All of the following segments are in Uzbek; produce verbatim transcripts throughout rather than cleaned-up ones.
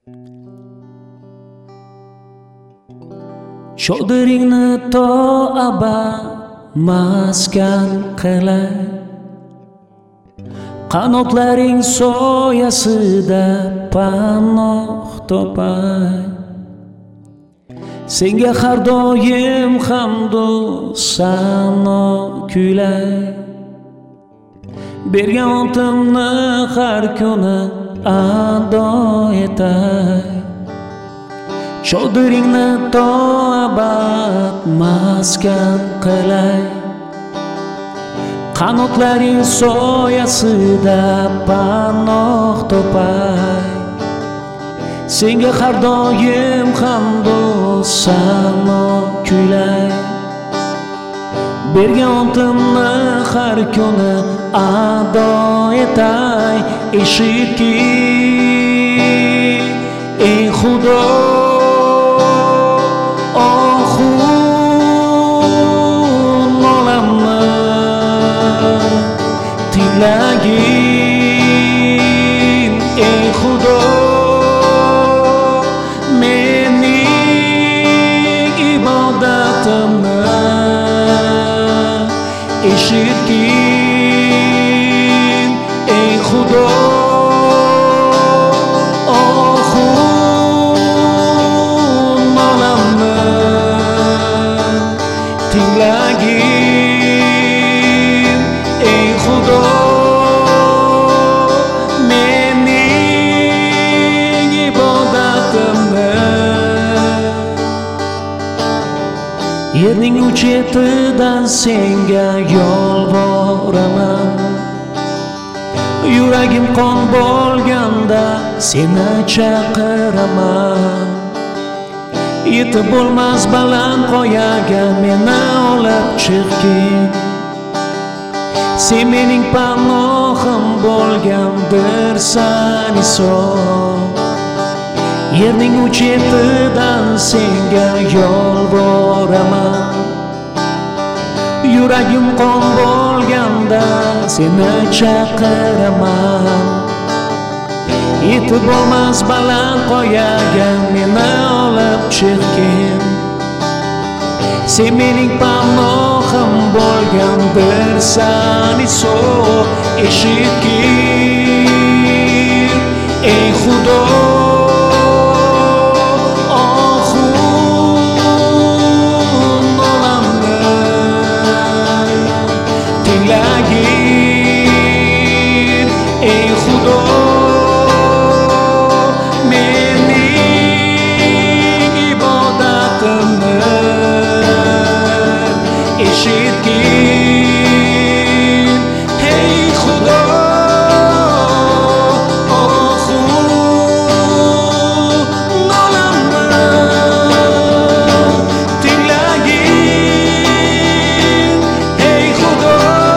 Chodiringni to abad maskan qilay, qanotlaring soyasida panoh topay. Senga har doim hamdu sano kuylay, bergan ontimni har kuni ado etay. Chodiringni to abad maskan qilay, qanotlaring soyasida panoh topay. Senga har doim hamdu sano kuylay, bergan ontimni har kuni ado etay. Eshitgin ey Xudo, Tilagin ey Xudo, mening ibodatimni eshitgin ey Xudo. Ohun nolamni tinglagin ey Xudo, yerning uch chetidan senga yolvoraman. Yuragim qon bo'lganda seni chaqiraman. Yetib bo'lmas baland qoyaga meni olib chiqgin. Sen mening panohim bo'lgandirsan Iso. Yerning uch chetidan senga yolvoraman. Yuragim qon bo'lganda seni chaqiraman. Yetib bo'lmas baland qoyaga meni olib chiqgin. Sen mening panohim bo'lgandirsan Iso. Eshitgin ey Xudo, ey Xudo, mening ibodatimni eshitgin ey Xudo. Ohun nolamni tinglagin ey Xudo,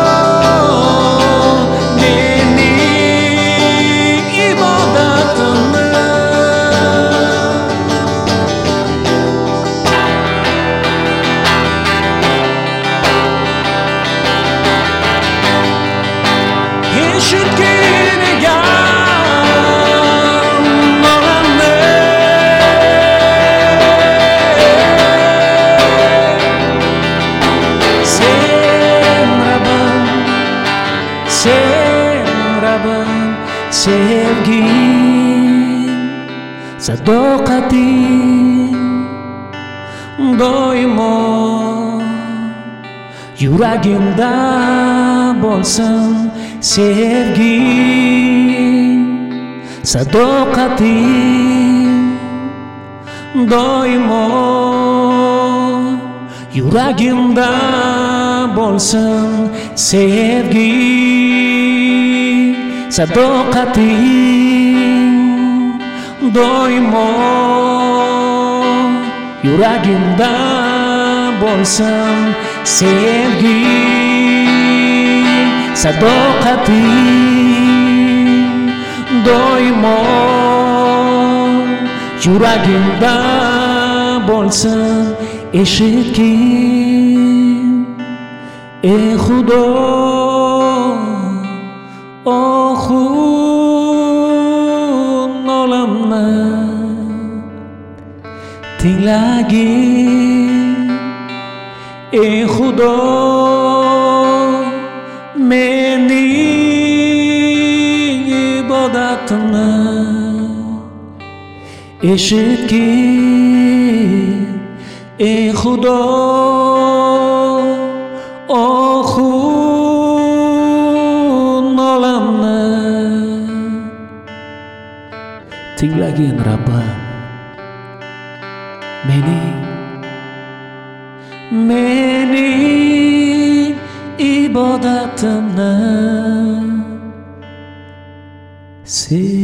sevgin, sadoqating doimo yuragimda bo'lsin. Sevgin, sadoqating doimo yuragimda bo'lsin. Sevgin, sadoqating doimo yuragimda bo'lsin. Sevgin, sadoqating doimo yuragimda bo'lsin. Eshitgin ey Xudo, ohun nolamni Tinglagi E khudo Meni ibadatna Eshitki E khudo Okhun olamna Tinglagi Rabba Meni Meni ibadatna Se